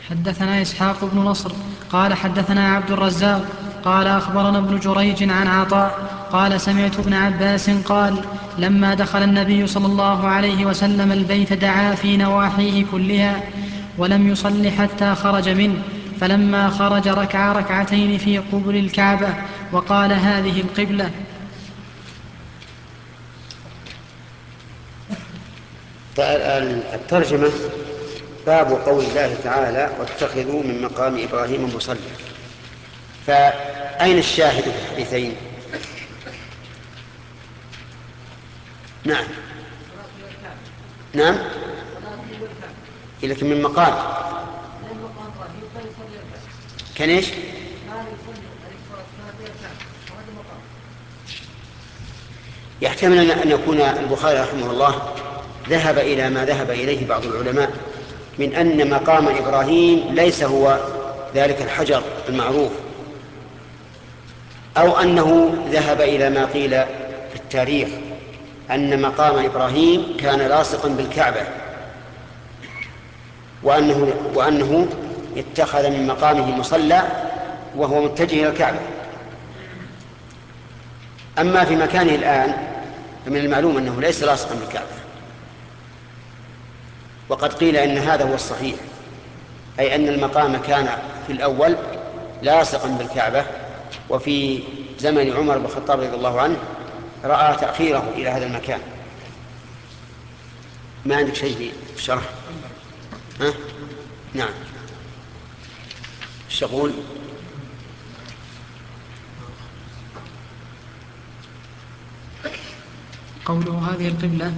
حدثنا إسحاق بن نصر قال حدثنا عبد الرزاق قال أخبرنا ابن جريج عن عطاء قال سمعت ابن عباس قال لما دخل النبي صلى الله عليه وسلم البيت دعا في نواحيه كلها ولم يصل حتى خرج منه، فلما خرج ركع ركعتين في قبل الكعبة وقال هذه القبلة. الترجمة باب قول الله تعالى واتخذوا من مقام إبراهيم مصلى. فأين الشاهد في الحديثين؟ نعم لكن من مقام كان ايش؟ يحتمل أن يكون البخاري رحمه الله ذهب إلى ما ذهب إليه بعض العلماء من أن مقام إبراهيم ليس هو ذلك الحجر المعروف، أو أنه ذهب إلى ما قيل في التاريخ أن مقام إبراهيم كان لاصقا بالكعبة، وأنه اتخذ من مقامه مصلى وهو متجه إلى الكعبة. أما في مكانه الآن فمن المعلوم أنه ليس لاصقا بالكعبة، وقد قيل إن هذا هو الصحيح، أي أن المقام كان في الأول لاصقا بالكعبة، وفي زمن عمر بن الخطاب رضي الله عنه رأى تأخيره إلى هذا المكان. ما عندك شيء في الشرح؟ ها؟ نعم. الشغول قوله هذه القبلة